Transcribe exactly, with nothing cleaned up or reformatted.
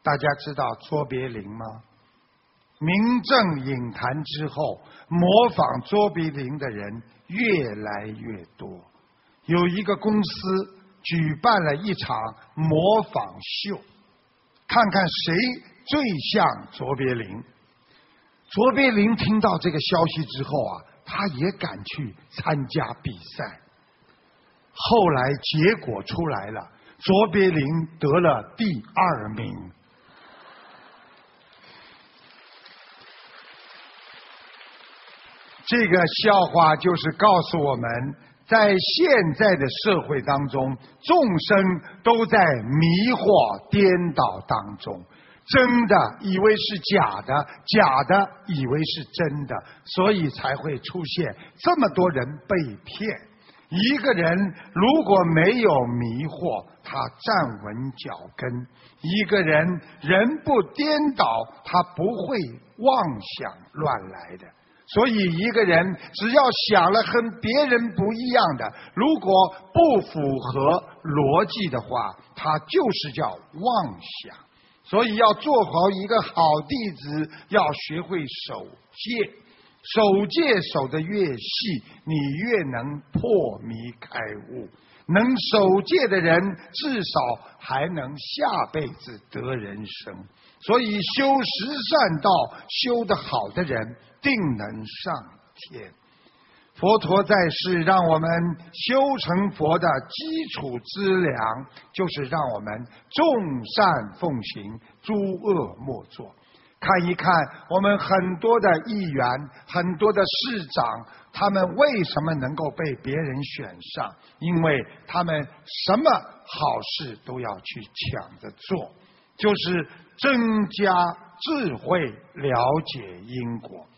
大家知道卓别林吗？名正影坛之后，模仿卓别林的人越来越多。有一个公司举办了一场模仿秀，看看谁最像卓别林。卓别林听到这个消息之后啊，他也敢去参加比赛。后来结果出来了，卓别林得了第二名。这个笑话就是告诉我们，在现在的社会当中，众生都在迷惑颠倒当中，真的以为是假的，假的以为是真的，所以才会出现这么多人被骗。一个人如果没有迷惑，他站稳脚跟；一个人人不颠倒，他不会妄想乱来的。所以一个人只要想了和别人不一样的，如果不符合逻辑的话，他就是叫妄想。所以要做好一个好弟子，要学会守戒。守戒守得越细，你越能破迷开悟。能守戒的人，至少还能下辈子得人生。所以修十善道修得好的人，定能上天。佛陀在世让我们修成佛的基础资粮，就是让我们众善奉行，诸恶莫作。看一看我们很多的议员，很多的市长，他们为什么能够被别人选上？因为他们什么好事都要去抢着做，就是增加智慧，了解因果。